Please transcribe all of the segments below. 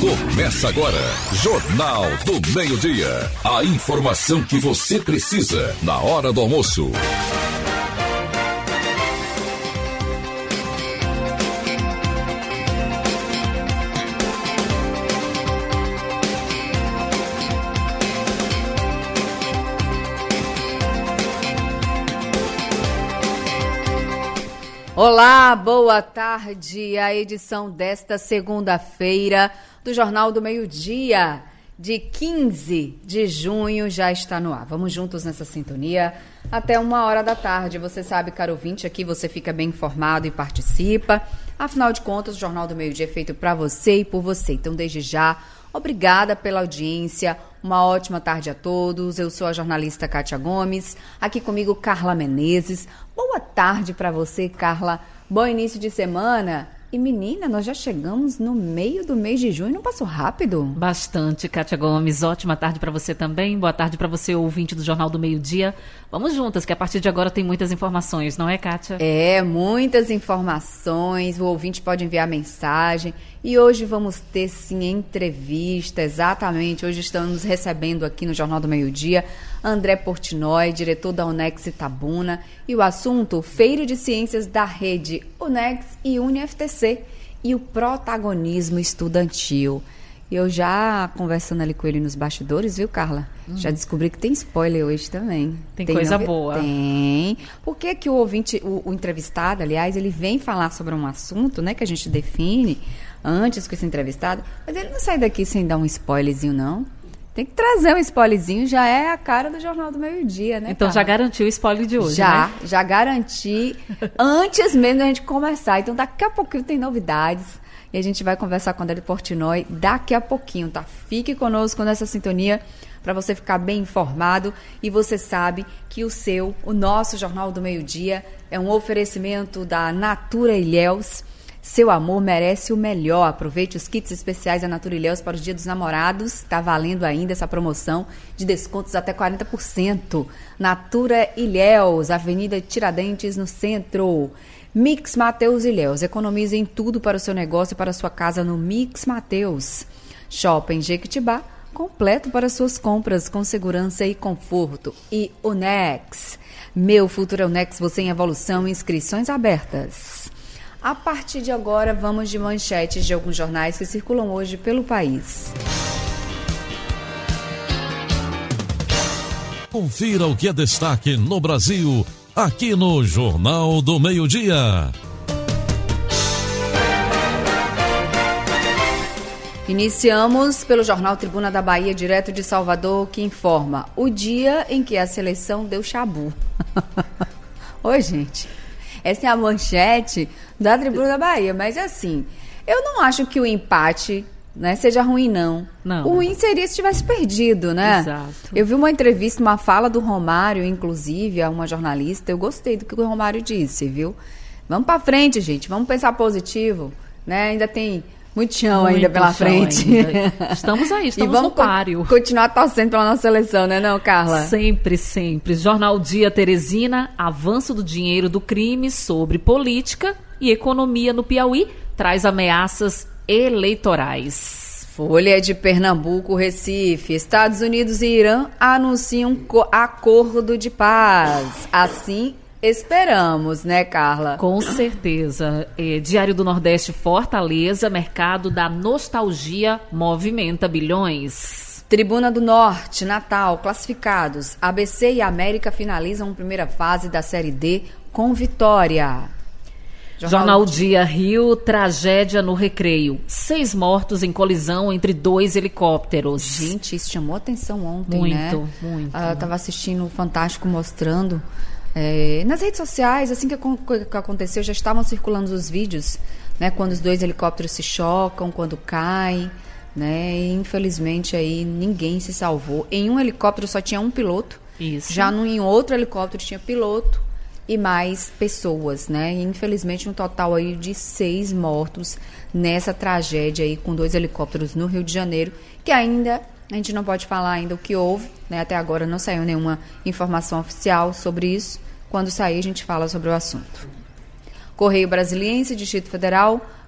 Começa agora, Jornal do Meio-Dia. A informação que você precisa na hora do almoço. Olá, boa tarde. A edição desta segunda-feira do Jornal do Meio-Dia, de 15 de junho, já está no ar. Vamos juntos nessa sintonia até 1h da tarde. Você sabe, caro ouvinte, aqui você fica bem informado e participa. Afinal de contas, o Jornal do Meio-Dia é feito para você e por você. Então, desde já, obrigada pela audiência. Uma ótima tarde a todos. Eu sou a jornalista Kátia Gomes. Aqui comigo, Carla Menezes. Boa tarde para você, Carla. Bom início de semana. E, menina, nós já chegamos no meio do mês de junho. Não passou rápido? Bastante, Kátia Gomes. Ótima tarde para você também. Boa tarde para você, ouvinte do Jornal do Meio-Dia. Vamos juntas, que a partir de agora tem muitas informações, não é, Kátia? É, muitas informações. O ouvinte pode enviar mensagem. E hoje vamos ter, sim, entrevista. Exatamente. Hoje estamos recebendo aqui no Jornal do Meio-Dia André Portnoy, diretor da Unex Itabuna. E o assunto, Feira de Ciências da Rede Unex e UniFTC e o protagonismo estudantil. Eu já conversando ali com ele nos bastidores, viu, Carla? Já descobri que tem spoiler hoje também. Tem coisa boa. Tem. Por que que o ouvinte, o entrevistado, aliás, ele vem falar sobre um assunto, né, que a gente define antes com esse entrevistado, mas ele não sai daqui sem dar um spoilerzinho, não. Tem que trazer um spoilerzinho, já é a cara do Jornal do Meio-Dia, né, Então, Carla? já garantiu o spoiler de hoje, Já, né? já garanti antes mesmo da gente começar. Então, daqui a pouquinho tem novidades e a gente vai conversar com o André Portnoy daqui a pouquinho, tá? Fique conosco nessa sintonia para você ficar bem informado. E você sabe que o nosso Jornal do Meio-Dia é um oferecimento da Natura Ilhéus. Seu amor merece o melhor. Aproveite os kits especiais da Natura Ilhéus para o Dia dos Namorados. Está valendo ainda essa promoção de descontos até 40%. Natura Ilhéus, Avenida Tiradentes, no centro. Mix Mateus Ilhéus. Economize em tudo para o seu negócio e para a sua casa no Mix Mateus. Shopping Jequitibá, completo para suas compras com segurança e conforto. E Unex. Meu futuro é Unex, você em evolução, inscrições abertas. A partir de agora, vamos de manchetes de alguns jornais que circulam hoje pelo país. Confira o que é destaque no Brasil, aqui no Jornal do Meio-Dia. Iniciamos pelo jornal Tribuna da Bahia, direto de Salvador, que informa o dia em que a seleção deu chabu. Oi, gente. Essa é a manchete da Tribuna da Bahia, mas assim, eu não acho que o empate, né, seja ruim, não. Não. O ruim seria se tivesse perdido, né? Exato. Eu vi uma entrevista, uma fala do Romário, inclusive, a uma jornalista, eu gostei do que o Romário disse, viu? Vamos pra frente, gente, vamos pensar positivo, né? Ainda tem muito chão ainda pela frente. Ainda. Estamos aí, estamos e vamos no páreo. Continuar torcendo pela nossa seleção, né, não, Carla? Sempre, sempre. Jornal Dia Teresina, avanço do dinheiro do crime sobre política e economia no Piauí, traz ameaças eleitorais. Folha de Pernambuco, Recife, Estados Unidos e Irã anunciam acordo de paz. Assim, esperamos, né, Carla? Com certeza. Diário do Nordeste, Fortaleza, mercado da nostalgia movimenta bilhões. Tribuna do Norte, Natal, classificados. ABC e América finalizam a primeira fase da Série D com vitória. Jornal Dia Rio, tragédia no Recreio. 6 mortos em colisão entre 2 helicópteros. Gente, isso chamou atenção ontem, muito, né? Muito. Eu estava assistindo o Fantástico mostrando. Nas redes sociais, assim que aconteceu, já estavam circulando os vídeos, né? Quando os 2 helicópteros se chocam, quando caem, né? E infelizmente aí ninguém se salvou. Em um helicóptero só tinha um piloto. Isso. Já em outro helicóptero tinha piloto e mais pessoas, né? E, infelizmente, um total aí de 6 mortos nessa tragédia aí com 2 helicópteros no Rio de Janeiro, que ainda a gente não pode falar ainda o que houve, né? Até agora não saiu nenhuma informação oficial sobre isso. Quando sair, a gente fala sobre o assunto. Correio Brasiliense, Distrito Federal,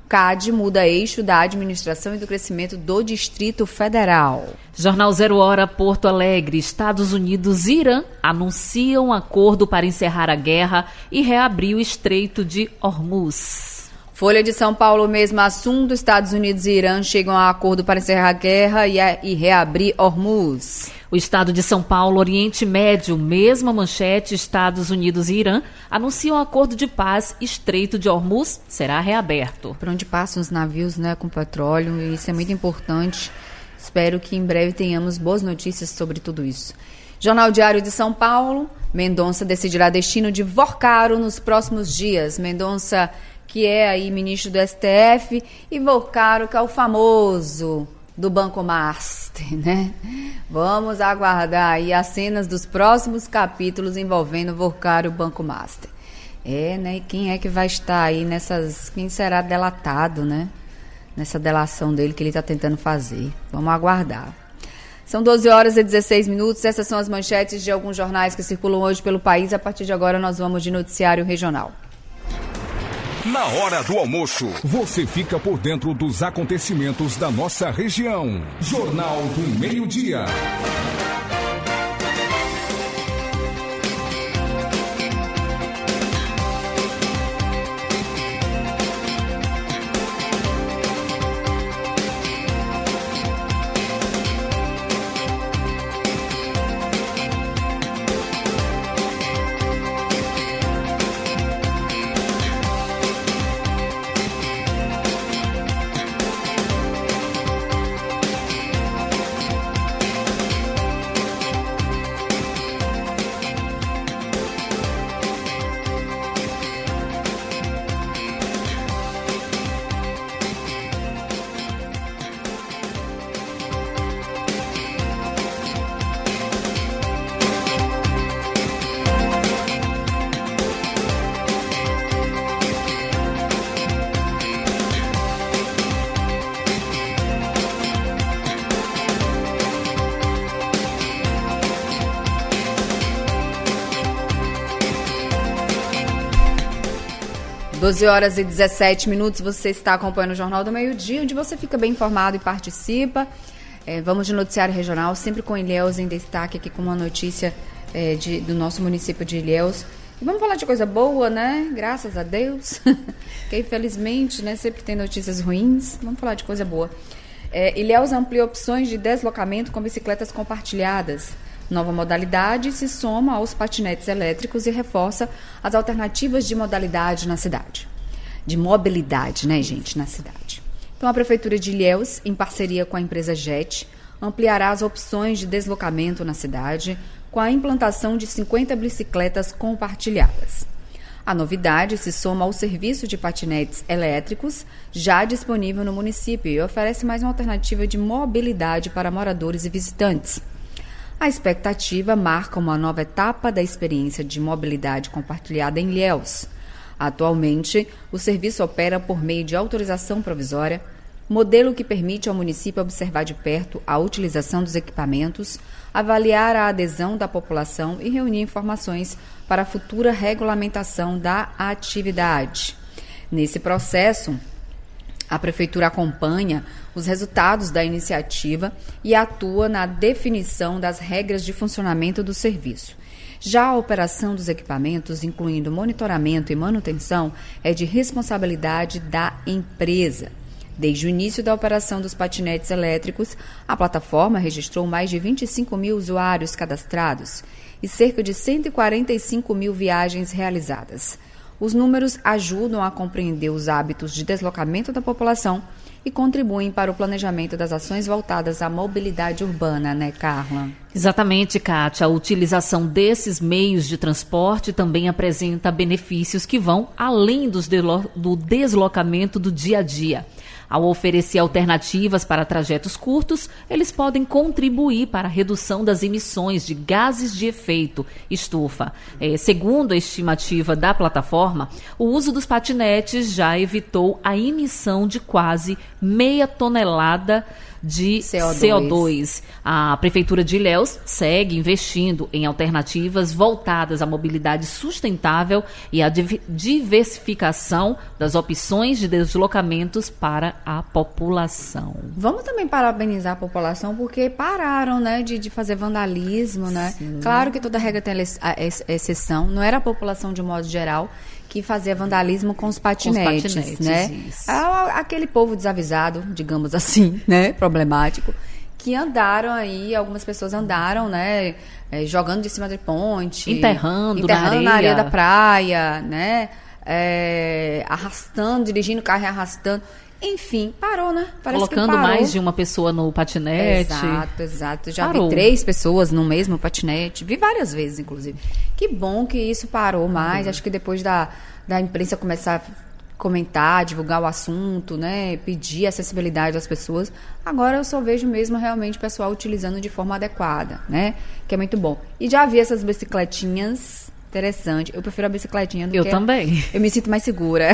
CAD muda eixo da administração e do crescimento do Distrito Federal. Jornal 0 Hora, Porto Alegre. Estados Unidos e Irã anunciam acordo para encerrar a guerra e reabrir o Estreito de Hormuz. Folha de São Paulo, mesmo assunto. Estados Unidos e Irã chegam a acordo para encerrar a guerra e reabrir Hormuz. O estado de São Paulo, Oriente Médio, mesma manchete. Estados Unidos e Irã anunciam acordo de paz. Estreito de Hormuz será reaberto. Por onde passam os navios, né, com petróleo, e isso é muito importante. Espero que em breve tenhamos boas notícias sobre tudo isso. Jornal Diário de São Paulo. Mendonça decidirá destino de Vorcaro nos próximos dias. Mendonça, que é aí ministro do STF, e Vorcaro, que é o famoso do Banco Master, né? Vamos aguardar aí as cenas dos próximos capítulos envolvendo Vorcaro e o Banco Master. Né? E quem é que vai estar aí nessas... Quem será delatado, né? Nessa delação dele que ele está tentando fazer. Vamos aguardar. São 12 horas e 16 minutos. Essas são as manchetes de alguns jornais que circulam hoje pelo país. A partir de agora nós vamos de noticiário regional. Na hora do almoço, você fica por dentro dos acontecimentos da nossa região. Jornal do Meio-Dia. 12 horas e 17 minutos, você está acompanhando o Jornal do Meio-Dia, onde você fica bem informado e participa. Vamos de noticiário regional, sempre com Ilhéus em destaque, aqui com uma notícia do nosso município de Ilhéus. E vamos falar de coisa boa, né? Graças a Deus. Que infelizmente, né, sempre tem notícias ruins. Vamos falar de coisa boa. Ilhéus amplia opções de deslocamento com bicicletas compartilhadas. Nova modalidade se soma aos patinetes elétricos e reforça as alternativas de modalidade na cidade. De mobilidade, né, gente, na cidade. Então, a Prefeitura de Ilhéus, em parceria com a empresa JET, ampliará as opções de deslocamento na cidade com a implantação de 50 bicicletas compartilhadas. A novidade se soma ao serviço de patinetes elétricos já disponível no município e oferece mais uma alternativa de mobilidade para moradores e visitantes. A expectativa marca uma nova etapa da experiência de mobilidade compartilhada em Ilhéus. Atualmente, o serviço opera por meio de autorização provisória, modelo que permite ao município observar de perto a utilização dos equipamentos, avaliar a adesão da população e reunir informações para a futura regulamentação da atividade. Nesse processo, a Prefeitura acompanha os resultados da iniciativa e atua na definição das regras de funcionamento do serviço. Já a operação dos equipamentos, incluindo monitoramento e manutenção, é de responsabilidade da empresa. Desde o início da operação dos patinetes elétricos, a plataforma registrou mais de 25 mil usuários cadastrados e cerca de 145 mil viagens realizadas. Os números ajudam a compreender os hábitos de deslocamento da população e contribuem para o planejamento das ações voltadas à mobilidade urbana, né, Carla? Exatamente, Kátia. A utilização desses meios de transporte também apresenta benefícios que vão além do deslocamento do dia a dia. Ao oferecer alternativas para trajetos curtos, eles podem contribuir para a redução das emissões de gases de efeito estufa. Segundo a estimativa da plataforma, o uso dos patinetes já evitou a emissão de quase meia tonelada de CO2. A Prefeitura de Ilhéus segue investindo em alternativas voltadas à mobilidade sustentável e à diversificação das opções de deslocamentos para a população. Vamos também parabenizar a população porque pararam, né, de fazer vandalismo, né? Sim. Claro que toda regra tem exceção. Não era a população de um modo geral que fazia vandalismo com os patinetes, né? Aquele povo desavisado, digamos assim, né? Problemático, que andaram aí, algumas pessoas andaram, né? Jogando de cima de ponte. Enterrando na areia da praia, né? Arrastando, dirigindo o carro e arrastando. Enfim, parou, né? Parece colocando que parou. Mais de uma pessoa no patinete. Exato. Já vi 3 pessoas no mesmo patinete. Vi várias vezes, inclusive. Que bom que isso parou mais. Acho que depois da imprensa começar a comentar, divulgar o assunto, né? Pedir acessibilidade às pessoas. Agora eu só vejo mesmo realmente o pessoal utilizando de forma adequada, né? Que é muito bom. E já vi essas bicicletinhas. Interessante. Eu prefiro a bicicletinha do que... Eu também. Eu me sinto mais segura.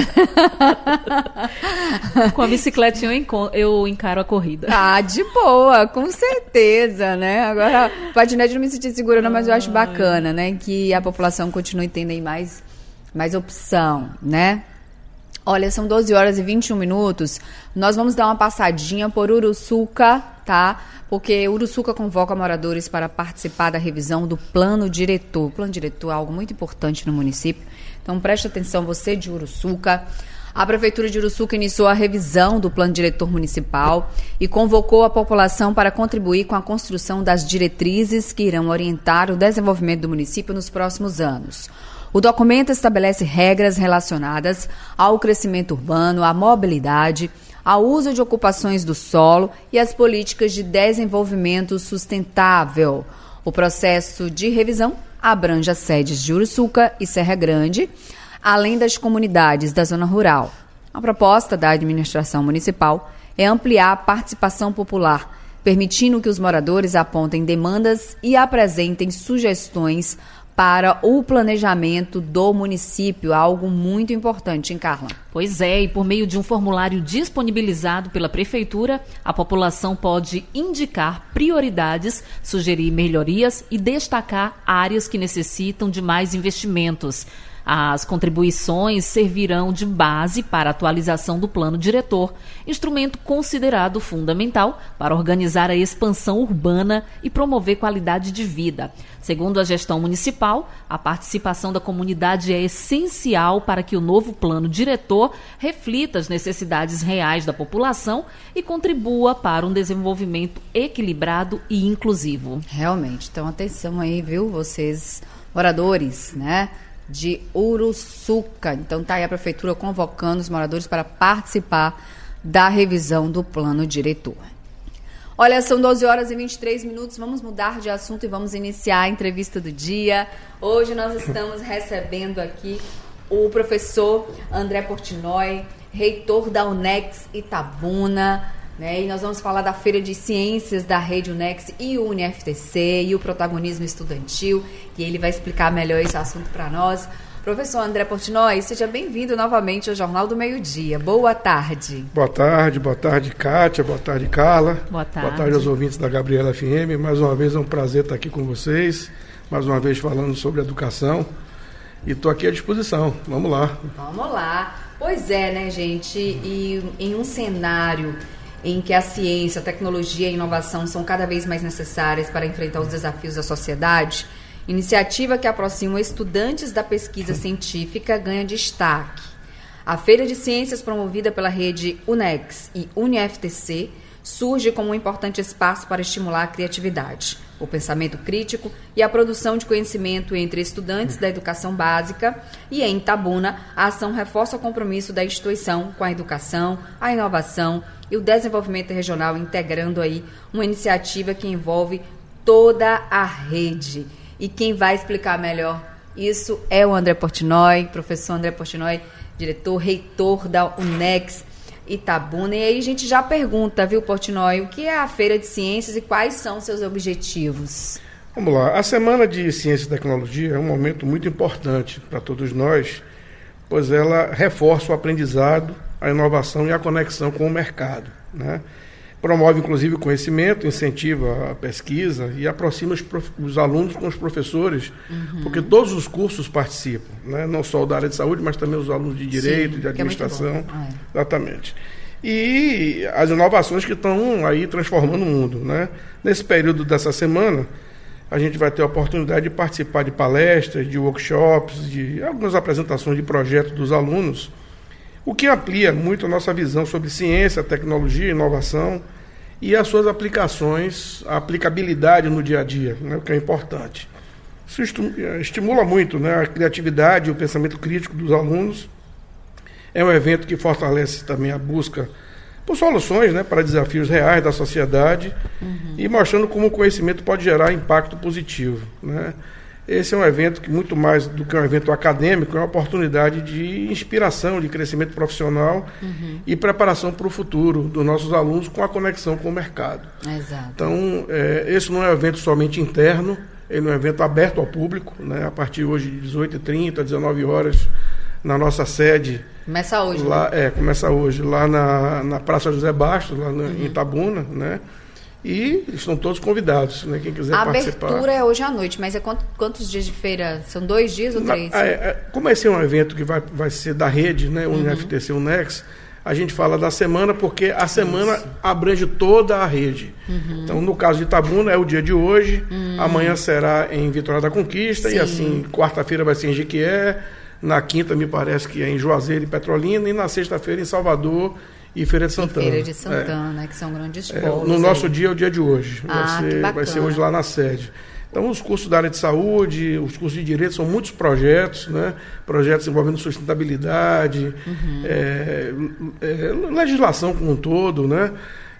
Com a bicicletinha eu encaro a corrida. De boa, com certeza, né? Agora, patinete não me senti segura não, mas eu acho bacana, né? Que a população continue tendo aí mais opção, né? Olha, são 12 horas e 21 minutos. Nós vamos dar uma passadinha por Uruçuca, tá? Porque Uruçuca convoca moradores para participar da revisão do plano diretor. O plano diretor é algo muito importante no município. Então, preste atenção, você de Uruçuca. A Prefeitura de Uruçuca iniciou a revisão do plano diretor municipal e convocou a população para contribuir com a construção das diretrizes que irão orientar o desenvolvimento do município nos próximos anos. O documento estabelece regras relacionadas ao crescimento urbano, à mobilidade, ao uso de ocupações do solo e às políticas de desenvolvimento sustentável. O processo de revisão abrange as sedes de Uruçuca e Serra Grande, além das comunidades da zona rural. A proposta da administração municipal é ampliar a participação popular, permitindo que os moradores apontem demandas e apresentem sugestões para o planejamento do município, algo muito importante, hein, Carla? Pois é, e por meio de um formulário disponibilizado pela Prefeitura, a população pode indicar prioridades, sugerir melhorias e destacar áreas que necessitam de mais investimentos. As contribuições servirão de base para a atualização do plano diretor, instrumento considerado fundamental para organizar a expansão urbana e promover qualidade de vida. Segundo a gestão municipal, a participação da comunidade é essencial para que o novo plano diretor reflita as necessidades reais da população e contribua para um desenvolvimento equilibrado e inclusivo. Realmente, então atenção aí, viu, vocês moradores, né? De Uruçuca. Então tá aí a Prefeitura convocando os moradores para participar da revisão do plano diretor. Olha, são 12 horas e 23 minutos, vamos mudar de assunto e vamos iniciar a entrevista do dia. Hoje nós estamos recebendo aqui o professor André Portnoy, reitor da UNEX Itabuna, né? E nós vamos falar da Feira de Ciências da Rede UNEX e o UniFTC e o protagonismo estudantil, e ele vai explicar melhor esse assunto para nós. Professor André Portnoy, seja bem-vindo novamente ao Jornal do Meio-Dia. Boa tarde. Boa tarde, Kátia, boa tarde, Carla. Boa tarde aos ouvintes da Gabriela FM. Mais uma vez é um prazer estar aqui com vocês, mais uma vez falando sobre educação, e estou aqui à disposição. Vamos lá. Vamos lá. Pois é, né, gente, e em um cenário em que a ciência, a tecnologia e a inovação são cada vez mais necessárias para enfrentar os desafios da sociedade, iniciativa que aproxima estudantes da pesquisa científica ganha destaque. A Feira de Ciências, promovida pela rede UNEX e UniFTC, surge como um importante espaço para estimular a criatividade, o pensamento crítico e a produção de conhecimento entre estudantes da educação básica, e em Itabuna, a ação reforça o compromisso da instituição com a educação, a inovação e o desenvolvimento regional, integrando aí uma iniciativa que envolve toda a rede. E quem vai explicar melhor isso é o André Portnoy, professor André Portnoy, diretor, reitor da UNEX Itabuna. E aí a gente já pergunta, viu, Portnoy, o que é a Feira de Ciências e quais são seus objetivos? Vamos lá. A Semana de Ciência e Tecnologia é um momento muito importante para todos nós, pois ela reforça o aprendizado, a inovação e a conexão com o mercado, né? Promove, inclusive, o conhecimento, incentiva a pesquisa e aproxima os alunos com os professores, porque todos os cursos participam, né? Não só o da área de saúde, mas também os alunos de direito, de administração. Exatamente. E as inovações que estão aí transformando o mundo, né? Nesse período dessa semana, a gente vai ter a oportunidade de participar de palestras, de workshops, de algumas apresentações de projetos dos alunos, o que amplia muito a nossa visão sobre ciência, tecnologia, inovação e as suas aplicações, a aplicabilidade no dia a dia, né, o que é importante. Isso estimula muito, né, a criatividade e o pensamento crítico dos alunos. É um evento que fortalece também a busca por soluções, né, para desafios reais da sociedade e mostrando como o conhecimento pode gerar impacto positivo, né. Esse é um evento que, muito mais do que um evento acadêmico, é uma oportunidade de inspiração, de crescimento profissional e preparação para o futuro dos nossos alunos com a conexão com o mercado. Exato. Então, esse não é um evento somente interno, ele é um evento aberto ao público, né, a partir hoje de 18h30, 19 horas, na nossa sede. Começa hoje, lá, né? Começa hoje, lá na Praça José Bastos, lá em Itabuna, né? E estão todos convidados, né? Quem quiser participar. A abertura é hoje à noite, mas é quantos dias de feira? São 2 dias ou 3? Como esse é um evento que vai ser da rede, né? UniFTC Unex, a gente fala da semana porque a semana abrange toda a rede. Então, no caso de Itabuna, é o dia de hoje, amanhã será em Vitória da Conquista, e assim, quarta-feira vai ser em Jequié, na quinta me parece que é em Juazeiro e Petrolina, e na sexta-feira em Salvador e Feira de Santana. Feira de Santana, que são grandes polos. No nosso dia é o dia de hoje. Vai ser hoje lá na sede. Então, os cursos da área de saúde, os cursos de direito, são muitos projetos, né? Projetos envolvendo sustentabilidade, legislação como um todo, né?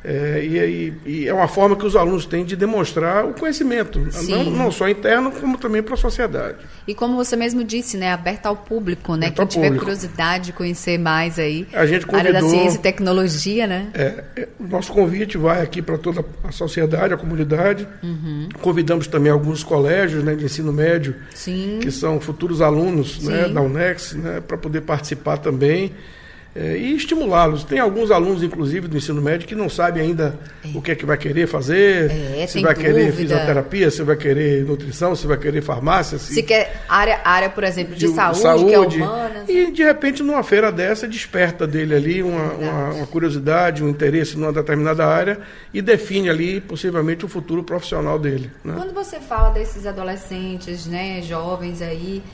E é uma forma que os alunos têm de demonstrar o conhecimento, não só interno, como também para a sociedade. E como você mesmo disse, né, aberto ao público, né? Quem tiver curiosidade de conhecer mais aí a gente convidou, área da ciência e tecnologia, né? O nosso convite vai aqui para toda a sociedade, a comunidade. Convidamos também alguns colégios, né, de ensino médio, que são futuros alunos, né, da Unex, né, para poder participar também. E estimulá-los. Tem alguns alunos, inclusive, do ensino médio que não sabem ainda o que é que vai querer fazer, se vai querer fisioterapia, se vai querer nutrição, se vai querer farmácia. Se quer área, por exemplo, de saúde, que é humanas. E, de repente, numa feira dessa, desperta dele ali uma curiosidade, um interesse numa determinada área e define ali, possivelmente, o futuro profissional dele, né? Quando você fala desses adolescentes, né, jovens aí,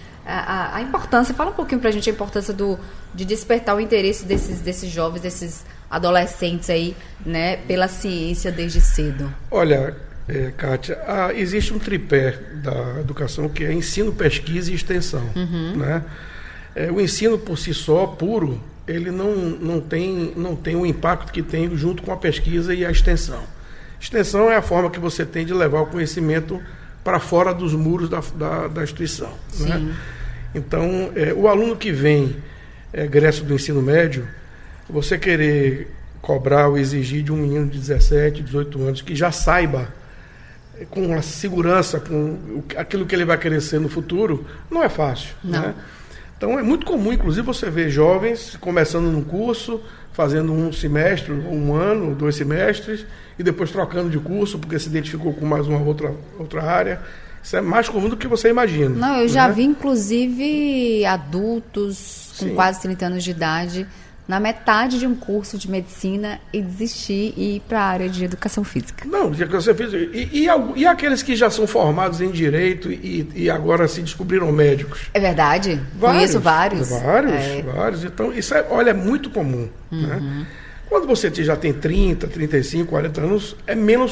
a importância, fala um pouquinho pra gente a importância de despertar o interesse desses jovens, desses adolescentes aí, né, pela ciência desde cedo. Olha, Kátia, existe um tripé da educação que é ensino, pesquisa e extensão, né? O ensino por si só, puro, ele não tem o impacto que tem junto com a pesquisa e a extensão. Extensão é a forma que você tem de levar o conhecimento para fora dos muros da instituição, né? Então, o aluno que vem egresso do ensino médio, você querer cobrar ou exigir de um menino de 17, 18 anos que já saiba com a segurança, com aquilo que ele vai querer ser no futuro, não é fácil, né? Então, é muito comum, inclusive, você ver jovens começando num curso, fazendo um semestre, um ano, 2 semestres, e depois trocando de curso porque se identificou com mais uma outra área. Isso é mais comum do que você imagina. Não, eu já vi, inclusive, adultos com quase 30 anos de idade na metade de um curso de medicina e desistir e ir para a área de educação física. Não, de educação física. E aqueles que já são formados em direito e agora se descobriram médicos? É verdade. Conheço vários. Vários. Então, isso é muito comum, né? Quando você já tem 30, 35, 40 anos, é menos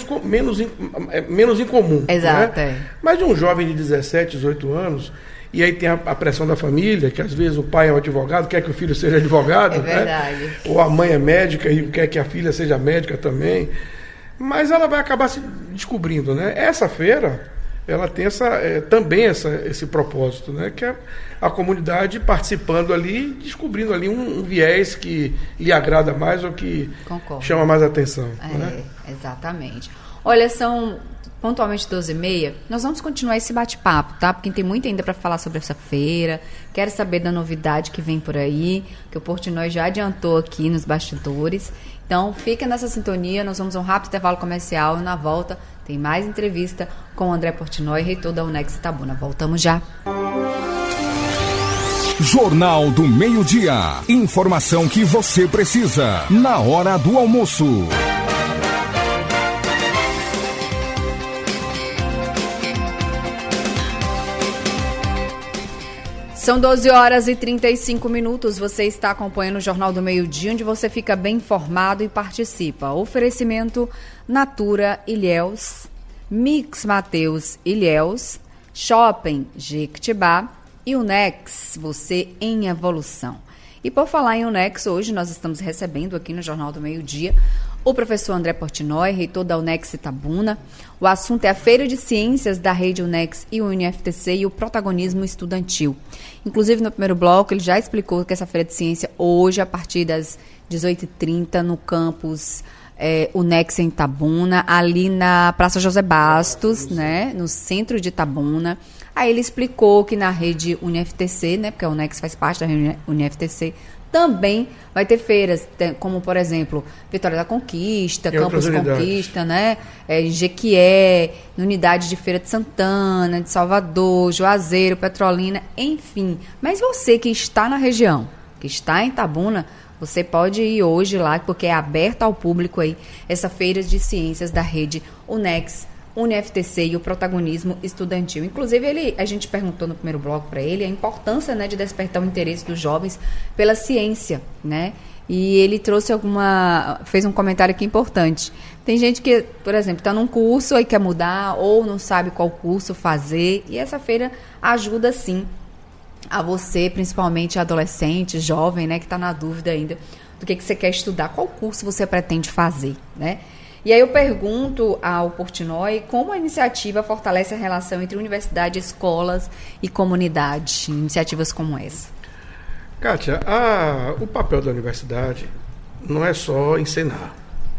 incomum. Exato, né? Mas de um jovem de 17, 18 anos, e aí tem a pressão da família, que às vezes o pai é um advogado, quer que o filho seja advogado, verdade. Né? Ou a mãe é médica e quer que a filha seja médica também. Mas ela vai acabar se descobrindo, né? Essa feira, ela tem também esse propósito, né? Que é a comunidade participando ali, descobrindo ali um viés que lhe agrada mais ou que chama mais atenção. Exatamente. Olha, são pontualmente 12h30. Nós vamos continuar esse bate-papo, tá? Porque tem muito ainda para falar sobre essa feira. Quero saber da novidade que vem por aí, que o Portnoy já adiantou aqui nos bastidores. Então, fica nessa sintonia. Nós vamos a um rápido intervalo comercial e na volta tem mais entrevista com o André Portnoy, reitor da UNEX Itabuna. Voltamos já. Jornal do Meio-Dia. Informação que você precisa na hora do almoço. São 12h35. Você está acompanhando o Jornal do Meio-Dia, onde você fica bem informado e participa. Oferecimento Natura Ilhéus, Mix Mateus Ilhéus, Shopping Jequitibá e Unex, você em evolução. E por falar em Unex, hoje nós estamos recebendo aqui no Jornal do Meio-Dia o professor André Portnoy, reitor da UNEX Itabuna. O assunto é a Feira de Ciências da Rede UNEX e UniFTC e o protagonismo estudantil. Inclusive, no primeiro bloco, ele já explicou que essa Feira de Ciência, hoje, a partir das 18h30, no campus UNEX em Itabuna, ali na Praça José Bastos, né, no centro de Itabuna. Aí ele explicou que na rede UniFTC, né, porque a UNEX faz parte da rede UniFTC, também vai ter feiras, como, por exemplo, Vitória da Conquista, Campus Conquista, né? Jequié, Unidade de Feira de Santana, de Salvador, Juazeiro, Petrolina, enfim. Mas você que está na região, que está em Itabuna, você pode ir hoje lá, porque é aberta ao público aí, essa Feira de Ciências da rede UNEX, UniFTC e o protagonismo estudantil. Inclusive, a gente perguntou no primeiro bloco para ele a importância, né, de despertar o interesse dos jovens pela ciência, né? E ele fez um comentário aqui importante. Tem gente que, por exemplo, está num curso e quer mudar ou não sabe qual curso fazer, e essa feira ajuda, sim, a você, principalmente adolescente, jovem, né, que está na dúvida ainda do que você quer estudar, qual curso você pretende fazer, né? E aí eu pergunto ao Portnoy como a iniciativa fortalece a relação entre universidade, escolas e comunidade, iniciativas como essa. Kátia, o papel da universidade não é só ensinar.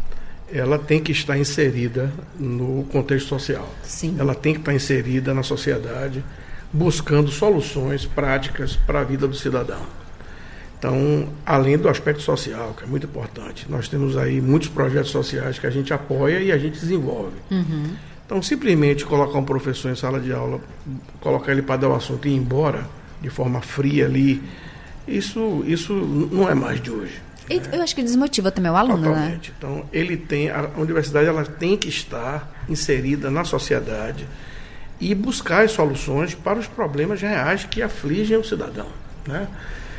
Ela tem que estar inserida no contexto social. Sim. Ela tem que estar inserida na sociedade, buscando soluções práticas para a vida do cidadão. Então, além do aspecto social, que é muito importante, nós temos aí muitos projetos sociais que a gente apoia e a gente desenvolve. Uhum. Então, simplesmente colocar um professor em sala de aula, colocar ele para dar o assunto e ir embora de forma fria ali, isso não é mais de hoje. E eu acho que desmotiva também o aluno, totalmente, né? Então, a universidade ela tem que estar inserida na sociedade e buscar as soluções para os problemas reais que afligem o cidadão, né?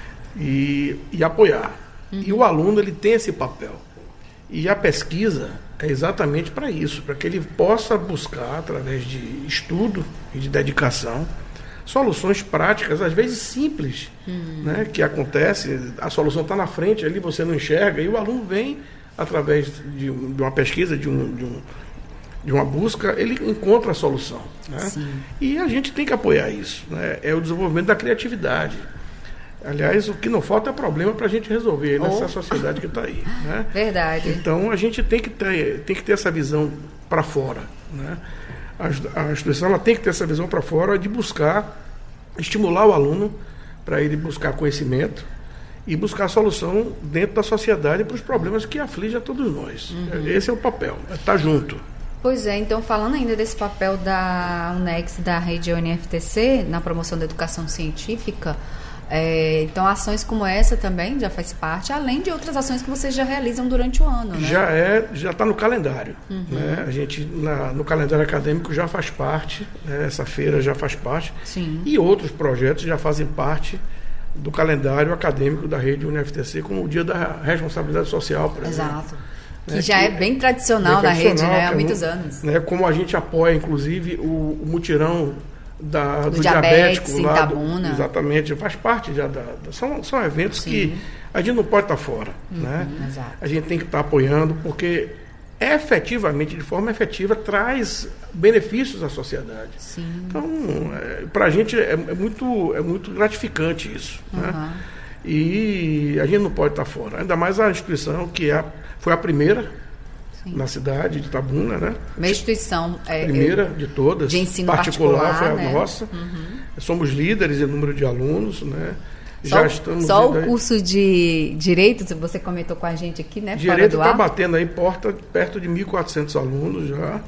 E apoiar. Uhum. E o aluno ele tem esse papel. E a pesquisa é exatamente para isso, para que ele possa buscar, através de estudo e de dedicação, soluções práticas, às vezes simples, né, que acontece, a solução está na frente, ali você não enxerga, e o aluno vem, através de uma pesquisa, de uma busca, ele encontra a solução. Né? E a gente tem que apoiar isso. Né? É o desenvolvimento da criatividade. Aliás, o que não falta é problema para a gente resolver nessa sociedade que está aí. Né? Verdade. Então, a gente tem que ter essa visão para fora. Né? A instituição ela tem que ter essa visão para fora de buscar, estimular o aluno para ele buscar conhecimento e buscar solução dentro da sociedade para os problemas que afligem a todos nós. Uhum. Esse é o papel, é estar junto. Pois é, então falando ainda desse papel da UNEX, da rede UniFTC, na promoção da educação científica, então ações como essa também já faz parte, além de outras ações que vocês já realizam durante o ano, né? Já está no calendário. Uhum. Né? A gente, no calendário acadêmico já faz parte, né? Essa feira já faz parte. Sim. E outros projetos já fazem parte do calendário acadêmico da rede UniFTC, como o Dia da Responsabilidade Social, por exemplo. Exato. Que já é bem tradicional na rede, né? Há muitos anos. Né? Como a gente apoia, inclusive, o mutirão do diabético lá, Itabuna. Exatamente, faz parte já são eventos Sim. que a gente não pode estar fora, né? Exato. A gente tem que estar apoiando, porque efetivamente, de forma efetiva, traz benefícios à sociedade. Sim. Então, para a gente é muito gratificante isso, né? E a gente não pode estar fora, ainda mais a instituição que foi a primeira, na cidade de Itabuna, né? Uma instituição primeira de todas, de ensino particular foi a né? nossa. Somos líderes em número de alunos, né? Só o curso de Direito, você comentou com a gente aqui, né? Direito está batendo aí perto de 1.400 alunos já,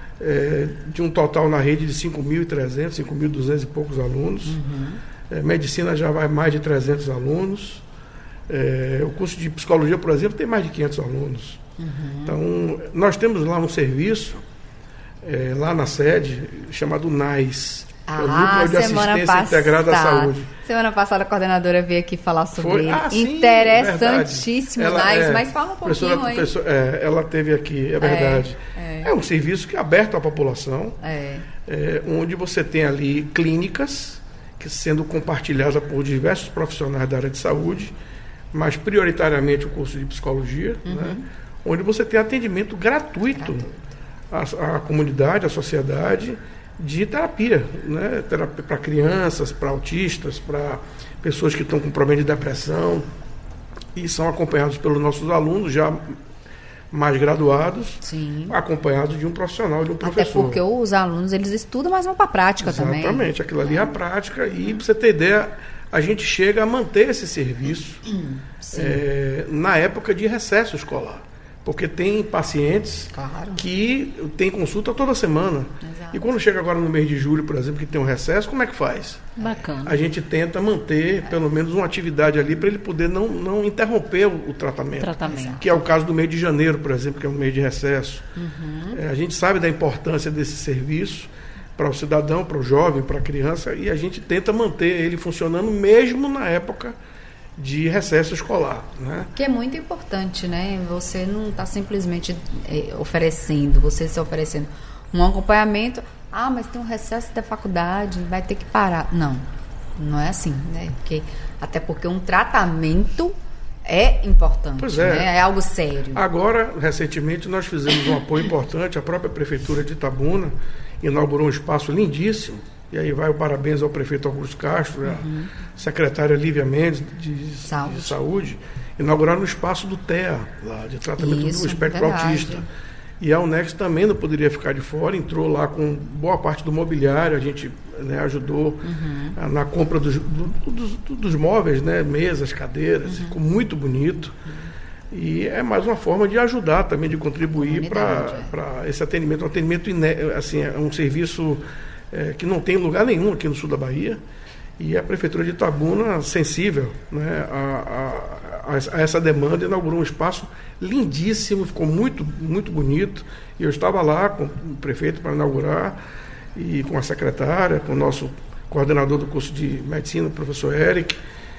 de um total na rede de 5.300, 5.200 e poucos alunos. Medicina já vai mais de 300 alunos. O curso de Psicologia, por exemplo, tem mais de 500 alunos. Então, nós temos lá um serviço, lá na sede, chamado NAIS, Núcleo de Assistência Integrada à Saúde. Semana passada a coordenadora veio aqui falar sobre ele. Sim, interessantíssimo, NAIS, mas fala um pouquinho aí. Ela teve aqui, é verdade. É um serviço que é aberto à população, onde você tem ali clínicas que sendo compartilhadas por diversos profissionais da área de saúde, mas prioritariamente o curso de Psicologia, né, onde você tem atendimento gratuito à comunidade, à sociedade, de terapia, né? Terapia para crianças, para autistas, para pessoas que estão com problema de depressão, e são acompanhados pelos nossos alunos já mais graduados, acompanhados de um profissional, de um professor. Até porque os alunos, eles estudam, mas vão para a prática também. Exatamente, aquilo ali é a prática, e para você ter ideia, a gente chega a manter esse serviço na época de recesso escolar. Porque tem pacientes que têm consulta toda semana. Exato. E quando chega agora no mês de julho, por exemplo, que tem um recesso, como é que faz? Bacana. A gente tenta manter pelo menos uma atividade ali para ele poder não interromper o tratamento. Que é o caso do mês de janeiro, por exemplo, que é um mês de recesso. A gente sabe da importância desse serviço para o cidadão, para o jovem, para a criança, e a gente tenta manter ele funcionando mesmo na época de recesso escolar, né? Que é muito importante, né? Você não está simplesmente oferecendo, você está oferecendo um acompanhamento. Mas tem um recesso da faculdade, vai ter que parar. Não é assim, né? Até porque um tratamento é importante, né? É algo sério. Agora, recentemente, nós fizemos um apoio importante. A própria Prefeitura de Itabuna inaugurou um espaço lindíssimo. E aí vai o parabéns ao prefeito Augusto Castro, a secretária Lívia Mendes de Saúde, inauguraram o espaço do TEA, lá, de tratamento do espectro autista. E a UNEX também não poderia ficar de fora, entrou lá com boa parte do mobiliário, a gente ajudou na compra dos móveis, né, mesas, cadeiras, ficou muito bonito. E é mais uma forma de ajudar também, de contribuir para esse atendimento. Um atendimento, assim, é um serviço que não tem lugar nenhum aqui no sul da Bahia, e a Prefeitura de Itabuna, sensível, né, a essa demanda, inaugurou um espaço lindíssimo, ficou muito, muito bonito, e eu estava lá com o prefeito para inaugurar, e com a secretária, com o nosso coordenador do curso de medicina, o professor Eric,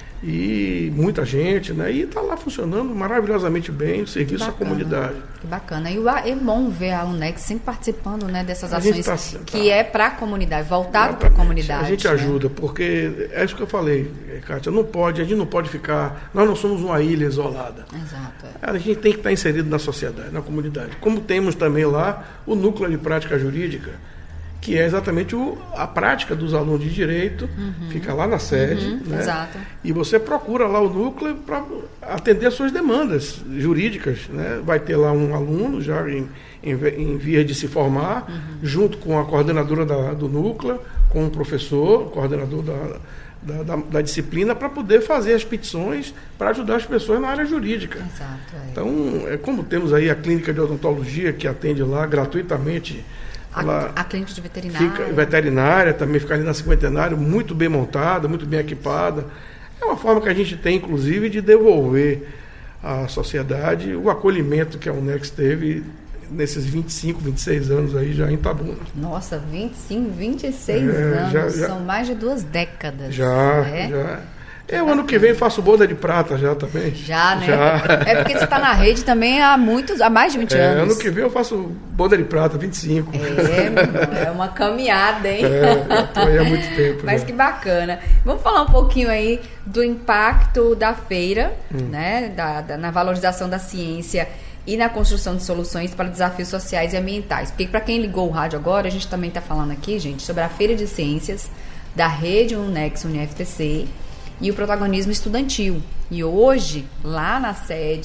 e muita gente, né? E está lá funcionando maravilhosamente bem, o serviço à comunidade. Que bacana. E é bom ver a UNEX sempre participando, né, dessas ações que é para a comunidade, voltado para a comunidade. A gente ajuda, porque é isso que eu falei, Kátia, a gente não pode ficar, nós não somos uma ilha isolada. Exato. A gente tem que estar inserido na sociedade, na comunidade. Como temos também lá o Núcleo de Prática Jurídica, que é exatamente a prática dos alunos de Direito, fica lá na sede, né? Exato. E você procura lá o núcleo para atender as suas demandas jurídicas, né? Vai ter lá um aluno já em via de se formar, junto com a coordenadora do núcleo, com o professor, coordenador da disciplina, para poder fazer as petições para ajudar as pessoas na área jurídica. Exato. Então, como temos aí a clínica de odontologia que atende lá gratuitamente. A clínica de veterinária. Veterinária também fica ali na Cinquentenário, muito bem montada, muito bem equipada. É uma forma que a gente tem, inclusive, de devolver à sociedade o acolhimento que a UNEX teve nesses 25, 26 anos aí já em Itabuna. Nossa, 25, 26 anos, são mais de 2 décadas. Já. O ano que vem faço boda de prata já também. Já, né? É porque você está na rede também há mais de 20 anos. Ano que vem eu faço boda de prata, 25. É uma caminhada, hein? Estou aí há muito tempo. Mas que bacana. Vamos falar um pouquinho aí do impacto da feira, né? Na valorização da ciência e na construção de soluções para desafios sociais e ambientais. Porque para quem ligou o rádio agora, a gente também está falando aqui, gente, sobre a Feira de Ciências da Rede UNEX UniFTC e o protagonismo estudantil. E hoje, lá na sede,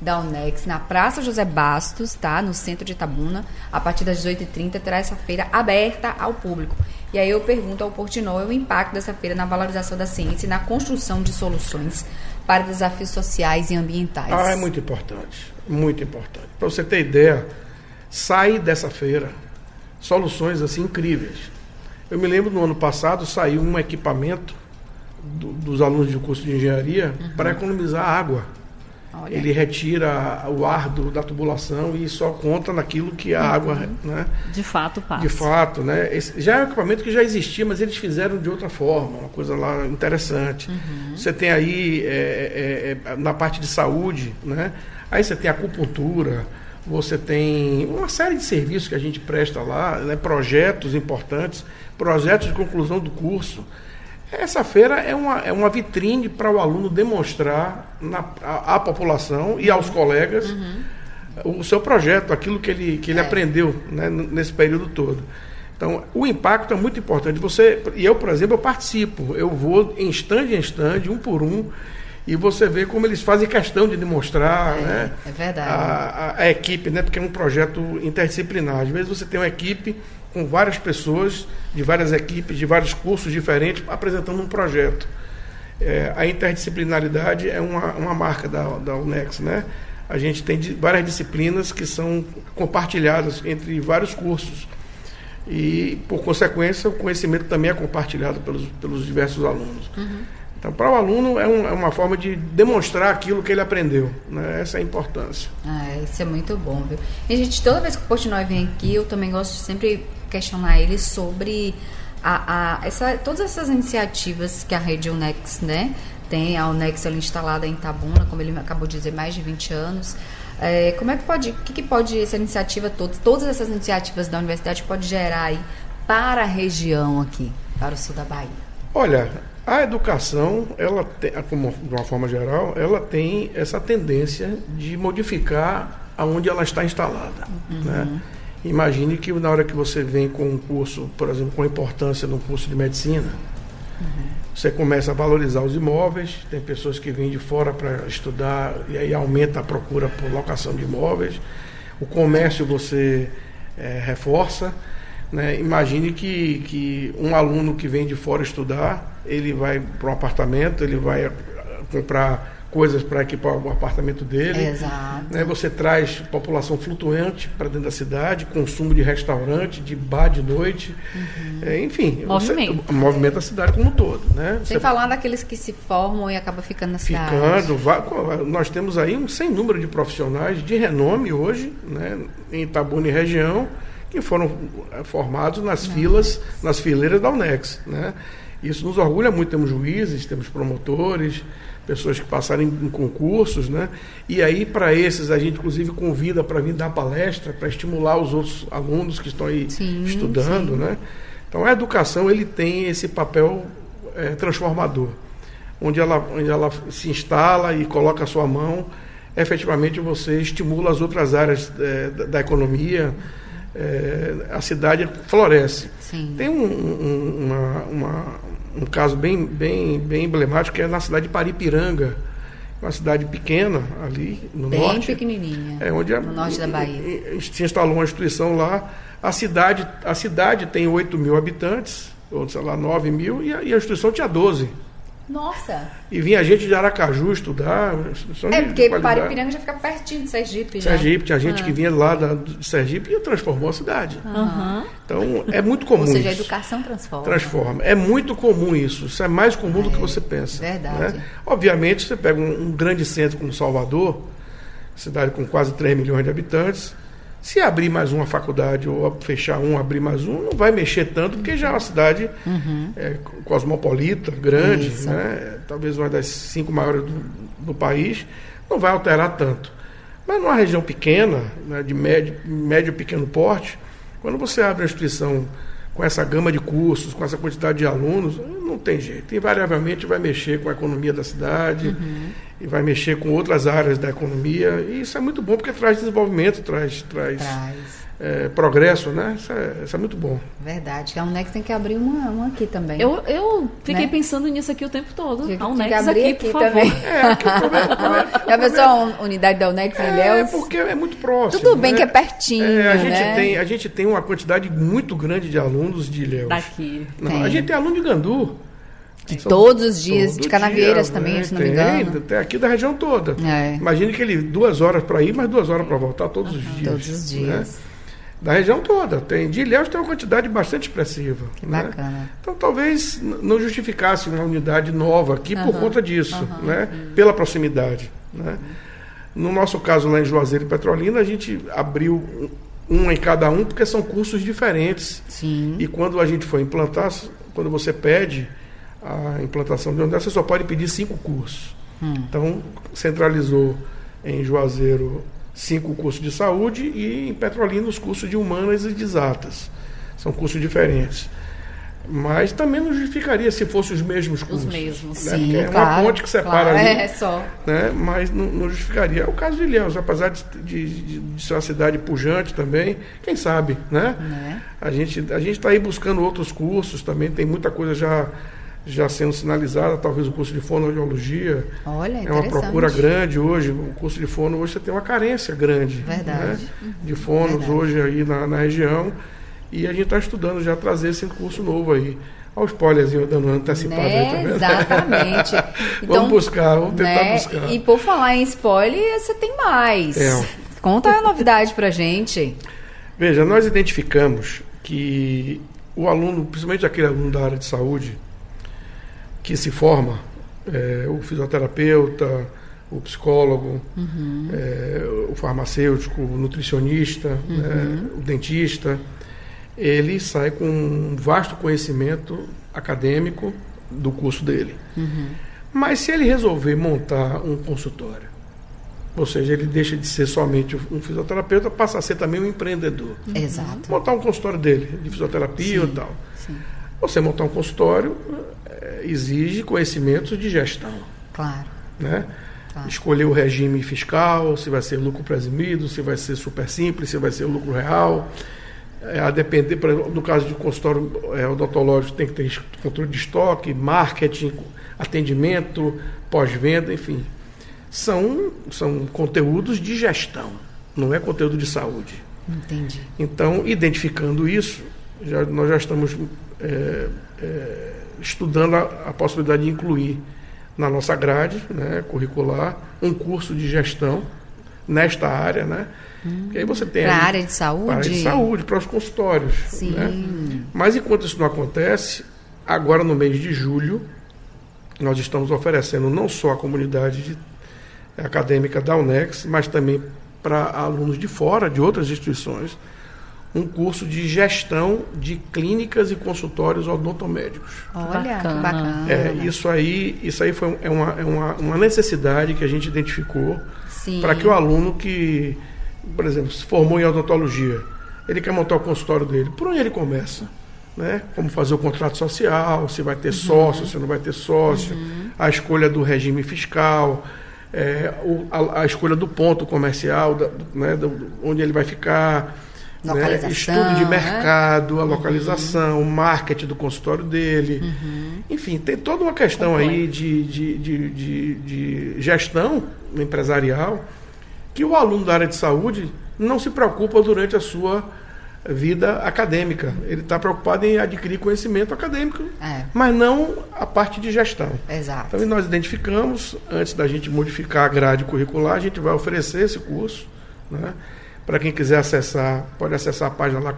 da UNEX, na Praça José Bastos, tá? No centro de Itabuna. A partir das 18h30 terá essa feira aberta ao público. E aí eu pergunto ao Portnoy o impacto dessa feira na valorização da ciência e na construção de soluções para desafios sociais e ambientais. É muito importante, muito importante. Para você ter ideia, sai dessa feira soluções assim incríveis. Eu me lembro, no ano passado, saiu um equipamento dos alunos de curso de engenharia para economizar água. Olha. Ele retira o ar da tubulação e só conta naquilo que a água, né? De fato passa. De fato, né? Esse já é um equipamento que já existia, mas eles fizeram de outra forma, uma coisa lá interessante. Você tem aí, na parte de saúde, né? Aí você tem acupuntura, você tem uma série de serviços que a gente presta lá, né? Projetos importantes, projetos de conclusão do curso. Essa feira é uma vitrine para o aluno demonstrar à população e aos colegas o seu projeto, aquilo que ele aprendeu, né, nesse período todo. Então, o impacto é muito importante. Eu, por exemplo, eu participo. Eu vou em stand, um por um, e você vê como eles fazem questão de demonstrar, né, É verdade. a equipe, né, porque é um projeto interdisciplinar. Às vezes você tem uma equipe com várias pessoas, de várias equipes, de vários cursos diferentes, apresentando um projeto. A interdisciplinaridade é uma marca da UNEX, né? A gente tem várias disciplinas que são compartilhadas entre vários cursos. E, por consequência, o conhecimento também é compartilhado pelos diversos alunos. Então, para o aluno, é uma forma de demonstrar aquilo que ele aprendeu, né? Essa é a importância. Isso é muito bom, viu? E, gente, toda vez que o Portnoy vem aqui, eu também gosto de sempre questionar ele sobre todas essas iniciativas que a rede UNEX, né, tem. A UNEX ela instalada em Itabuna, como ele acabou de dizer, mais de 20 anos. Como é que pode essa iniciativa, todas essas iniciativas da universidade pode gerar aí para a região aqui, para o sul da Bahia? Olha, a educação, ela tem, de uma forma geral, ela tem essa tendência de modificar aonde ela está instalada, né? Imagine que na hora que você vem com um curso, por exemplo, com a importância de um curso de medicina, você começa a valorizar os imóveis, tem pessoas que vêm de fora para estudar e aí aumenta a procura por locação de imóveis, o comércio você reforça, né? Imagine que um aluno que vem de fora estudar, ele vai para um apartamento, ele vai comprar coisas para equipar o apartamento dele. Exato. Né? Você traz população flutuante para dentro da cidade, consumo de restaurante, de bar de noite, enfim, movimenta a cidade como um todo. Né? Sem falar daqueles que se formam e acabam ficando na cidade. Nós temos aí um sem número de profissionais de renome hoje, né, em Itabuna e região, que foram formados nas fileiras da UNEX. Né? Isso nos orgulha muito. Temos juízes, temos promotores, pessoas que passaram em concursos, né? E aí, para esses, a gente, inclusive, convida para vir dar palestra, para estimular os outros alunos que estão aí estudando, né? Então, a educação, ele tem esse papel transformador, onde ela se instala e coloca a sua mão, efetivamente você estimula as outras áreas da economia, a cidade floresce. Sim. Tem um caso bem emblemático, que é na cidade de Paripiranga, uma cidade pequena ali no norte. Bem pequenininha, no norte da Bahia. Se instalou uma instituição lá. A cidade tem 8 mil habitantes, ou sei lá, 9 mil, e a instituição tinha 12. Nossa! E vinha gente de Aracaju estudar. Porque Paripiranga já fica pertinho de Sergipe. Tinha gente que vinha lá de Sergipe e transformou a cidade. Então, é muito comum. Ou seja, isso. a educação transforma. Transforma. É muito comum isso. Isso é mais comum do que você pensa. Verdade. Né? Obviamente, você pega um grande centro como Salvador, cidade com quase 3 milhões de habitantes. Se abrir mais uma faculdade ou fechar abrir mais não vai mexer tanto, porque já é uma cidade cosmopolita, grande, né? Talvez uma das 5 maiores do país, não vai alterar tanto. Mas numa região pequena, né, de médio pequeno porte, quando você abre uma instituição com essa gama de cursos, com essa quantidade de alunos, não tem jeito. Invariavelmente vai mexer com a economia da cidade, e vai mexer com outras áreas da economia, e isso é muito bom, porque traz desenvolvimento, traz progresso, né? Isso é muito bom. Verdade. A UNEX tem que abrir uma aqui também. Eu fiquei pensando nisso aqui o tempo todo. A UNEX aqui, por favor. Também. Já pensou a unidade da UNEX em Ilhéus? Porque é muito próximo. Tudo bem que é pertinho, a gente tem uma quantidade muito grande de alunos de Ilhéus. Daqui. A gente tem aluno de Gandu. Todos os dias, de Canavieiras também, se não me engano. Até aqui da região toda. Imagine que ele 2 horas para ir, mais 2 horas para voltar todos os dias. Todos os dias. Né? Da região toda. De Ilhéus tem uma quantidade bastante expressiva. Que bacana. Então talvez não justificasse uma unidade nova aqui por conta disso, né? Pela proximidade. Né? No nosso caso lá em Juazeiro e Petrolina, a gente abriu uma em cada um, porque são cursos diferentes. Sim. E quando a gente foi implantar, quando você pede a implantação de uma dessas, você só pode pedir 5 cursos. Então, centralizou em Juazeiro 5 cursos de saúde e em Petrolina os cursos de humanas e de exatas. São cursos diferentes. Mas também não justificaria se fossem os mesmos cursos. Os mesmos, né? sim, é uma ponte que separa ali. Só. Né? Mas não justificaria. É o caso de Ilhéus, apesar de ser uma cidade pujante também, quem sabe, né? A gente está aí buscando outros cursos também, tem muita coisa já sendo sinalizada, talvez o curso de fonoaudiologia. Olha, é uma procura grande hoje. O curso de fono hoje você tem uma carência grande. Verdade. Né? De fonos hoje aí na região. E a gente está estudando já trazer esse curso novo aí. Olha o spoilerzinho dando antecipado aí, tá vendo? Exatamente. Então, vamos tentar buscar. E por falar em spoiler, você tem mais. Conta a novidade pra gente. Veja, nós identificamos que o aluno, principalmente aquele aluno da área de saúde, que se forma, o fisioterapeuta, o psicólogo, o farmacêutico, o nutricionista, o dentista, ele sai com um vasto conhecimento acadêmico do curso dele. Mas se ele resolver montar um consultório, ou seja, ele deixa de ser somente um fisioterapeuta, passa a ser também um empreendedor. Exato. Montar um consultório dele, de fisioterapia e tal. Sim. Você montar um consultório exige conhecimentos de gestão. Claro. Né? Claro. Escolher o regime fiscal, se vai ser lucro presumido, se vai ser super simples, se vai ser lucro real. A depender, por exemplo, no caso de consultório odontológico, tem que ter controle de estoque, marketing, atendimento, pós-venda, enfim. São conteúdos de gestão, não é conteúdo de saúde. Entendi. Então, identificando isso, nós já estamos estudando a possibilidade de incluir na nossa grade, né, curricular um curso de gestão nesta área, né? E aí você tem para a área de saúde? Para a área de saúde, para os consultórios. Sim. Né? Mas enquanto isso não acontece, agora no mês de julho, nós estamos oferecendo não só a comunidade acadêmica da UNEX, mas também para alunos de fora, de outras instituições, um curso de gestão de clínicas e consultórios odontomédicos. Olha, que bacana. Isso aí foi uma necessidade que a gente identificou para que o aluno que, por exemplo, se formou em odontologia, ele quer montar o consultório dele, por onde ele começa? Né? Como fazer o contrato social, se vai ter sócio, se não vai ter sócio, a escolha do regime fiscal, a escolha do ponto comercial, né, onde ele vai ficar, né, estudo de mercado, a localização, o marketing do consultório dele. Enfim, tem toda uma questão aí de gestão empresarial que o aluno da área de saúde não se preocupa durante a sua vida acadêmica. Ele está preocupado em adquirir conhecimento acadêmico, mas não a parte de gestão. Exato. Então, nós identificamos, antes da gente modificar a grade curricular, a gente vai oferecer esse curso, né? Para quem quiser acessar, pode acessar a página lá,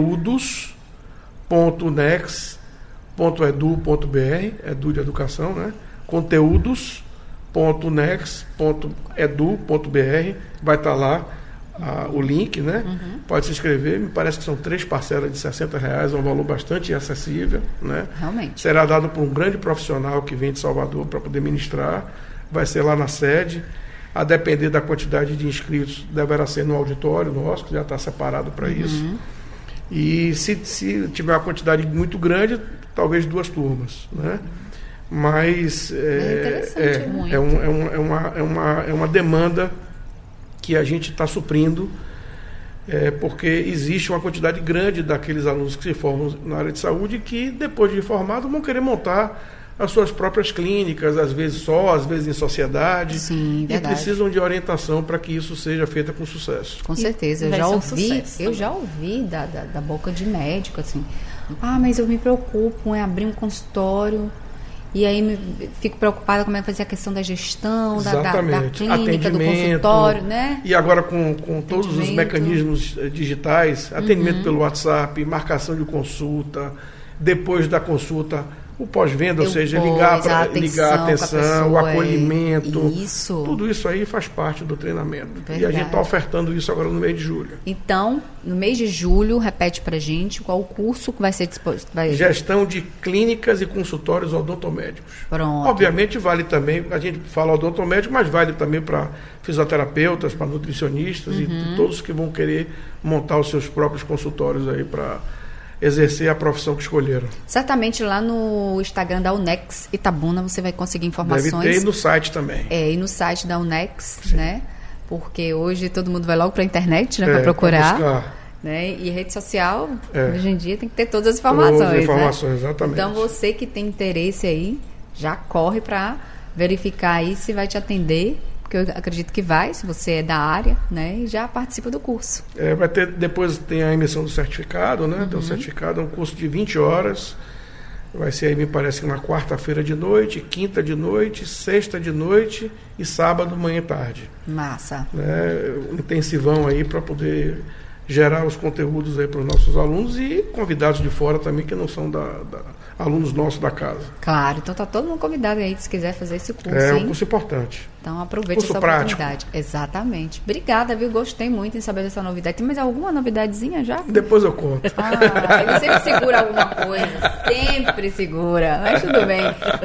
conteúdos.nex.edu.br, edu de educação, né? conteúdos.nex.edu.br, vai estar lá o link, né? Pode se inscrever, me parece que são 3 parcelas de R$60, é um valor bastante acessível, né? Realmente. Será dado por um grande profissional que vem de Salvador para poder ministrar, vai ser lá na sede. A depender da quantidade de inscritos, deverá ser no auditório nosso, que já está separado para isso. E se tiver uma quantidade muito grande, talvez 2 turmas, né? Mas é uma demanda que a gente está suprindo porque existe uma quantidade grande daqueles alunos que se formam na área de saúde que, depois de formados, vão querer montar as suas próprias clínicas, às vezes só, às vezes em sociedade. Sim, e precisam de orientação para que isso seja feito com sucesso. Com certeza, eu já ouvi da boca de médico, assim, mas eu me preocupo em abrir um consultório, e aí fico preocupada como é que vai ser a questão da gestão, da clínica, do consultório, né? E agora com todos os mecanismos digitais, atendimento pelo WhatsApp, marcação de consulta, depois da consulta, o pós-venda, ou seja, ligar a atenção, o acolhimento. Isso. Tudo isso aí faz parte do treinamento. Verdade. E a gente está ofertando isso agora no mês de julho. Então, no mês de julho, repete pra gente qual o curso que vai ser disposto. Gestão de clínicas e consultórios odontomédicos. Pronto. Obviamente vale também, a gente fala odontomédico, mas vale também para fisioterapeutas, para nutricionistas e todos que vão querer montar os seus próprios consultórios aí para exercer a profissão que escolheram. Certamente lá no Instagram da UNEX Itabuna você vai conseguir informações. Deve ter e no site também. E no site da UNEX, sim, né? Porque hoje todo mundo vai logo para a internet, né, para procurar. Né? E rede social, hoje em dia, tem que ter todas as informações. Todas as informações, né? Exatamente. Então você que tem interesse aí, já corre para verificar aí se vai te atender, porque eu acredito que vai, se você é da área, né, e já participa do curso. Vai ter, depois tem a emissão do certificado, né? Tem um certificado, é um curso de 20 horas, vai ser aí, me parece, uma quarta-feira de noite, quinta de noite, sexta de noite e sábado, manhã e tarde. Massa. Um intensivão aí para poder gerar os conteúdos aí para os nossos alunos e convidados de fora também, que não são alunos nossos da casa. Claro, então tá todo mundo convidado aí, se quiser fazer esse curso. É um curso importante. Então aproveite essa oportunidade. Exatamente. Obrigada, viu? Gostei muito em saber dessa novidade. Tem mais alguma novidadezinha já? Depois eu conto. Ele sempre segura alguma coisa. Sempre segura. Mas tudo bem.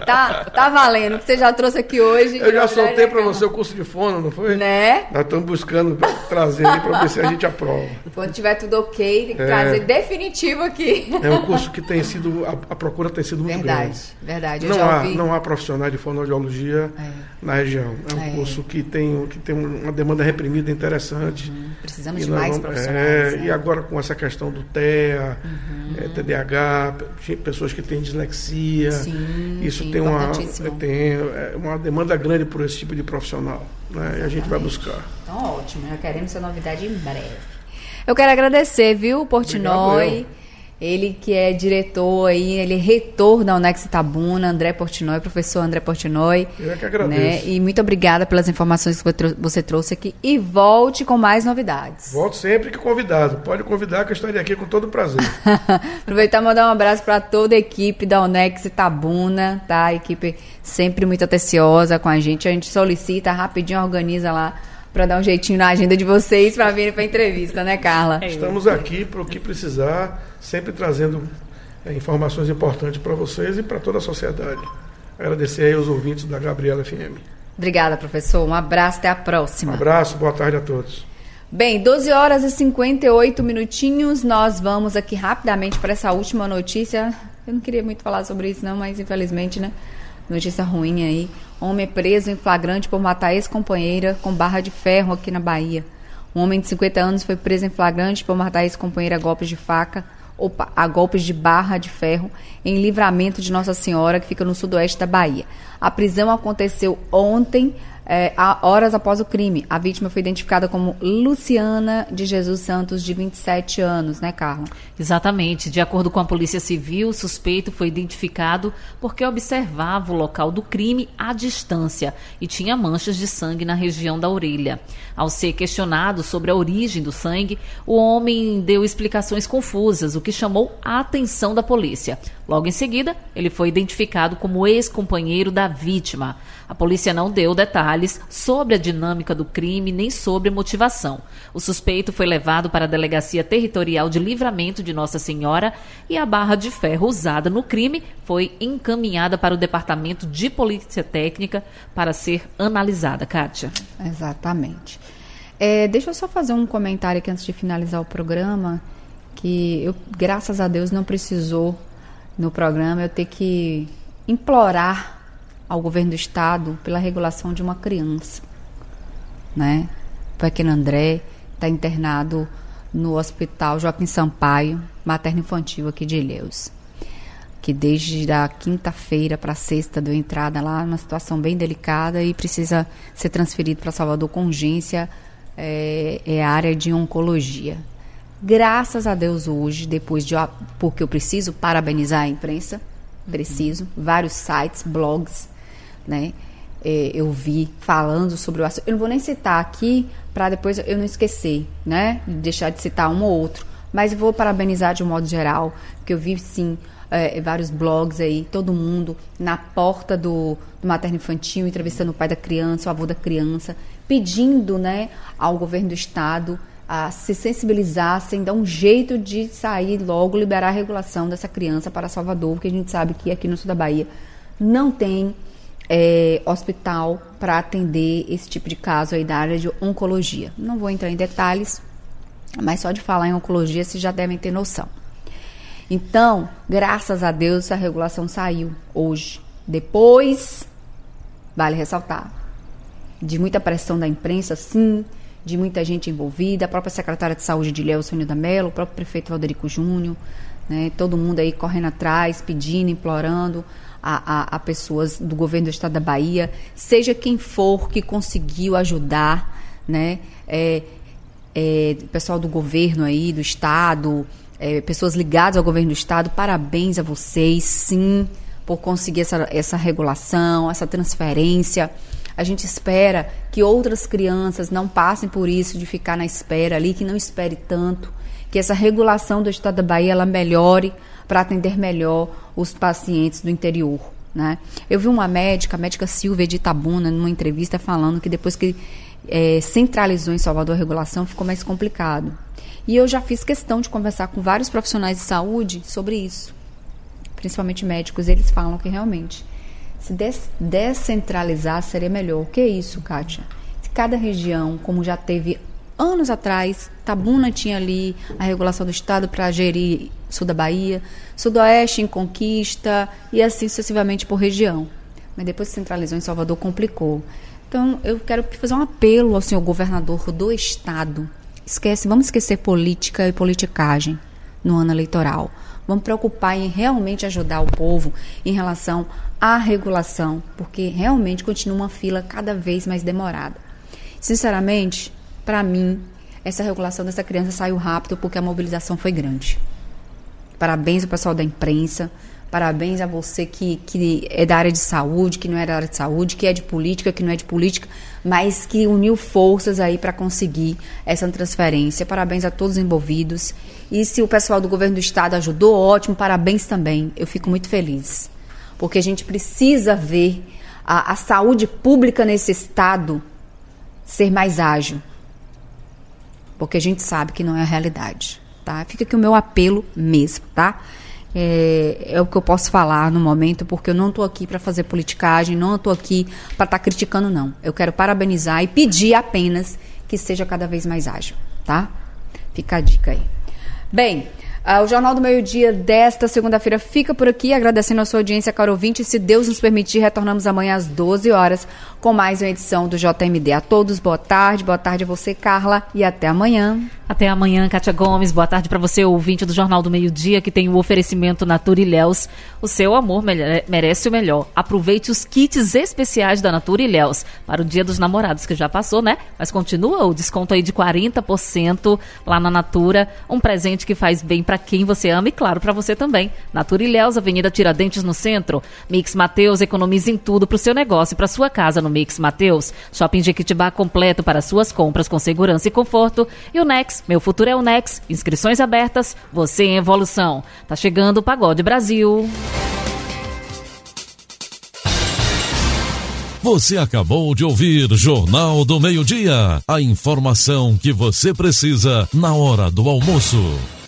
Tá valendo. O que você já trouxe aqui hoje. Eu já soltei para você o curso de fono, não foi? Né? Nós estamos buscando trazer aí para ver se a gente aprova. Quando tiver tudo ok, tem que trazer definitivo aqui. É um curso que tem sido, a procura tem sido muito grande. Verdade. Não há profissionais de fonoaudiologia na região. É um curso que tem uma demanda reprimida interessante. Precisamos de mais profissionais. E agora com essa questão do TEA, TDAH, pessoas que têm dislexia, isso tem uma demanda grande por esse tipo de profissional. Né? E a gente vai buscar. Então, ótimo. Já queremos essa novidade em breve. Eu quero agradecer, viu, Portnoy. Ele que é diretor aí, ele é reitor da UNEX Itabuna, André Portnoy, professor André Portnoy. Eu que agradeço. Né? E muito obrigada pelas informações que você trouxe aqui. E volte com mais novidades. Volto sempre que convidado. Pode convidar que eu estarei aqui com todo prazer. Aproveitar e mandar um abraço para toda a equipe da UNEX Itabuna, tá? A equipe sempre muito atenciosa com a gente solicita, rapidinho organiza lá para dar um jeitinho na agenda de vocês para virem para a entrevista, né, Carla? Estamos aqui para o que precisar, sempre trazendo informações importantes para vocês e para toda a sociedade. Agradecer aí aos ouvintes da Gabriela FM. Obrigada, professor. Um abraço, até a próxima. Um abraço, boa tarde a todos. Bem, 12 horas e 58 minutinhos, nós vamos aqui rapidamente para essa última notícia. Eu não queria muito falar sobre isso não, mas infelizmente, né? Notícia ruim aí. Homem preso em flagrante por matar ex-companheira com barra de ferro aqui na Bahia. Um homem de 50 anos foi preso em flagrante por matar ex-companheira a golpes de faca, a golpes de barra de ferro, em Livramento de Nossa Senhora, que fica no sudoeste da Bahia. A prisão aconteceu ontem, horas após o crime. A vítima foi identificada como Luciana de Jesus Santos, de 27 anos, né, Carla? Exatamente. De acordo com a Polícia Civil, o suspeito foi identificado porque observava o local do crime à distância e tinha manchas de sangue na região da orelha. Ao ser questionado sobre a origem do sangue, o homem deu explicações confusas, o que chamou a atenção da polícia. Logo em seguida, ele foi identificado como ex-companheiro da vítima. A polícia não deu detalhes sobre a dinâmica do crime nem sobre a motivação. O suspeito foi levado para a Delegacia Territorial de Livramento de Nossa Senhora e a barra de ferro usada no crime foi encaminhada para o Departamento de Polícia Técnica para ser analisada. Kátia. Exatamente. Deixa eu só fazer um comentário aqui antes de finalizar o programa, que eu, graças a Deus, não precisou no programa eu ter que implorar ao governo do estado pela regulação de uma criança, né? O pequeno André está internado no Hospital Joaquim Sampaio, materno-infantil aqui de Ilhéus, que desde a quinta-feira para sexta deu entrada lá numa situação bem delicada e precisa ser transferido para Salvador com urgência, a área de oncologia. Graças a Deus hoje, porque eu preciso parabenizar a imprensa, vários sites, blogs, né? Eu vi falando sobre o assunto. Eu não vou nem citar aqui para depois eu não esquecer, né? Deixar de citar um ou outro. Mas eu vou parabenizar de um modo geral, porque eu vi sim vários blogs aí, todo mundo na porta do materno-infantil, entrevistando o pai da criança, o avô da criança, pedindo, né, ao governo do estado a se sensibilizassem, dar um jeito de sair logo, liberar a regulação dessa criança para Salvador, porque a gente sabe que aqui no sul da Bahia não tem hospital para atender esse tipo de caso aí da área de oncologia. Não vou entrar em detalhes, mas só de falar em oncologia vocês já devem ter noção. Então, graças a Deus, essa regulação saiu hoje. Depois, vale ressaltar, de muita pressão da imprensa, sim, de muita gente envolvida, a própria secretária de saúde de Ilhéus, Sônia Mello, o próprio prefeito Valderico Júnior, né, todo mundo aí correndo atrás, pedindo, implorando a pessoas do governo do estado da Bahia, seja quem for que conseguiu ajudar, né, pessoal do governo aí, do estado, pessoas ligadas ao governo do estado, parabéns a vocês, sim, por conseguir essa regulação, essa transferência. A gente espera que outras crianças não passem por isso, de ficar na espera ali, que não espere tanto, que essa regulação do estado da Bahia ela melhore para atender melhor os pacientes do interior, né? Eu vi uma médica, a médica Silvia de Itabuna, numa entrevista falando que depois que centralizou em Salvador a regulação, ficou mais complicado. E eu já fiz questão de conversar com vários profissionais de saúde sobre isso, principalmente médicos. Eles falam que realmente se descentralizar seria melhor. O que é isso, Kátia? Se cada região, como já teve anos atrás, Itabuna tinha ali a regulação do estado para gerir sul da Bahia, sudoeste em Conquista e assim sucessivamente por região. Mas depois que centralizou em Salvador, complicou. Então, eu quero fazer um apelo ao senhor governador do estado. Vamos esquecer política e politicagem no ano eleitoral. Vamos preocupar em realmente ajudar o povo em relação à regulação, porque realmente continua uma fila cada vez mais demorada. Sinceramente, para mim, essa regulação dessa criança saiu rápido porque a mobilização foi grande. Parabéns ao pessoal da imprensa, parabéns a você que é da área de saúde, que não é da área de saúde, que é de política, que não é de política, mas que uniu forças aí para conseguir essa transferência. Parabéns a todos os envolvidos. E se o pessoal do governo do estado ajudou, ótimo, parabéns também. Eu fico muito feliz, porque a gente precisa ver a saúde pública nesse estado ser mais ágil, porque a gente sabe que não é a realidade, tá? Fica aqui o meu apelo mesmo, tá? É o que eu posso falar no momento, porque eu não estou aqui para fazer politicagem, não estou aqui para estar criticando, não. Eu quero parabenizar e pedir apenas que seja cada vez mais ágil, tá? Fica a dica aí. Bem, o Jornal do Meio-Dia desta segunda-feira fica por aqui, agradecendo a sua audiência, caro ouvinte. Se Deus nos permitir, retornamos amanhã às 12 horas com mais uma edição do JMD. A todos, boa tarde a você, Carla, e até amanhã. Até amanhã, Kátia Gomes. Boa tarde para você, ouvinte do Jornal do Meio-Dia, que tem o oferecimento Natura Ilhéus. O seu amor merece o melhor. Aproveite os kits especiais da Natura Ilhéus para o Dia dos Namorados, que já passou, né? Mas continua o desconto aí de 40% lá na Natura. Um presente que faz bem para quem você ama e, claro, para você também. Natura Ilhéus, Avenida Tiradentes, no centro. Mix Mateus, economize em tudo para o seu negócio e para sua casa no Mix Mateus. Shopping Jequitibá completo para suas compras com segurança e conforto. E o Nex, meu futuro é o Nex. Inscrições abertas, você em evolução. Tá chegando o Pagode Brasil. Você acabou de ouvir Jornal do Meio-Dia. A informação que você precisa na hora do almoço.